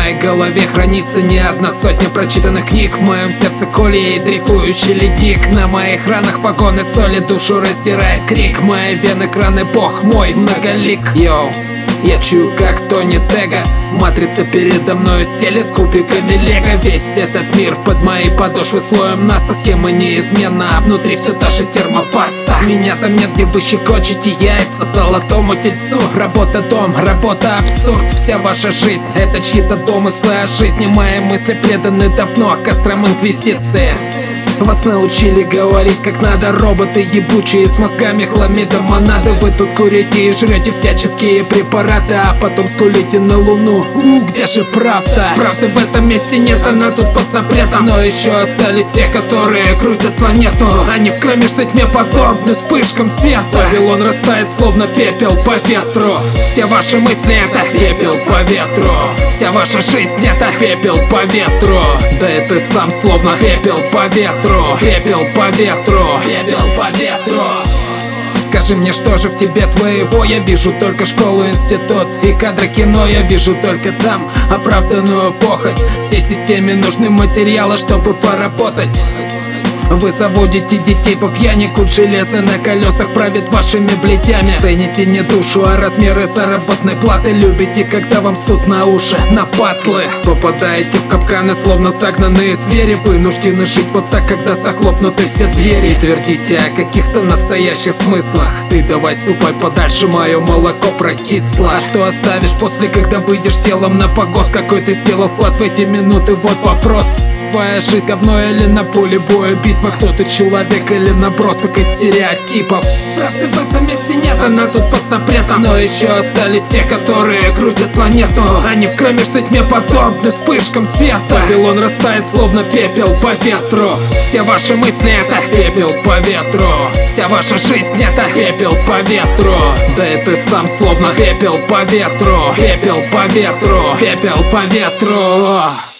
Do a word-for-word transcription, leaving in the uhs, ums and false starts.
моей голове хранится не одна сотня прочитанных книг. В моем сердце колеи и дрейфующий ледник. На моих ранах вагоны соли, душу раздирает крик. Мои вены краны, бог мой многолик. Йоу, я чую, как Тони Тега. Матрица передо мною стелет кубиками лего. Весь этот мир под моей подошвы слоем наста. Схема неизменна, а внутри все та же термопаста. Меня там нет, где вы щекочете яйца золотому тельцу. Работа дом, работа абсурд. Вся ваша жизнь — это чьи-то домыслы о жизни. Мои мысли преданы давно кострам инквизиции. Вас научили говорить как надо, роботы ебучие с мозгами хламида монады. Вы тут курите и жрете всяческие препараты, а потом скулите на луну. У, где же правда? Правды в этом месте нет, она тут под запретом. Но еще остались те, которые крутят планету. Они в кромешной тьме подобны вспышкам света. Вавилон растает словно пепел по ветру. Все ваши мысли — это пепел по ветру. Вся ваша жизнь — это пепел по ветру. Да и ты сам словно пепел по ветру. Пепел по ветру, пепел по ветру. Скажи мне, что же в тебе твоего? Я вижу только школу, институт и кадры кино. Я вижу только там оправданную похоть. Всей системе нужны материалы, чтобы поработать. Вы заводите детей по пьяни, кут железа на колесах правит вашими плетями. Цените не душу, а размеры заработной платы. Любите, когда вам суд на уши, на патлы. Попадаете в капканы, словно загнанные звери. Вынуждены жить вот так, когда захлопнуты все двери. Твердите о каких-то настоящих смыслах. Ты давай ступай подальше, мое молоко прокисло. А что оставишь после, когда выйдешь телом на погост? Какой ты сделал вклад в эти минуты? Вот вопрос. Твоя жизнь говно или на поле боя битва? Кто ты, человек или набросок из стереотипов? Правды в этом месте нет, она тут под запретом. Но еще остались те, которые крутят планету. Они в кромешной тьме подобны вспышкам света. Вавилон растает словно пепел по ветру. Все ваши мысли — это пепел по ветру. Вся ваша жизнь — это пепел по ветру. Да и ты сам словно пепел по ветру. Пепел по ветру, пепел по ветру.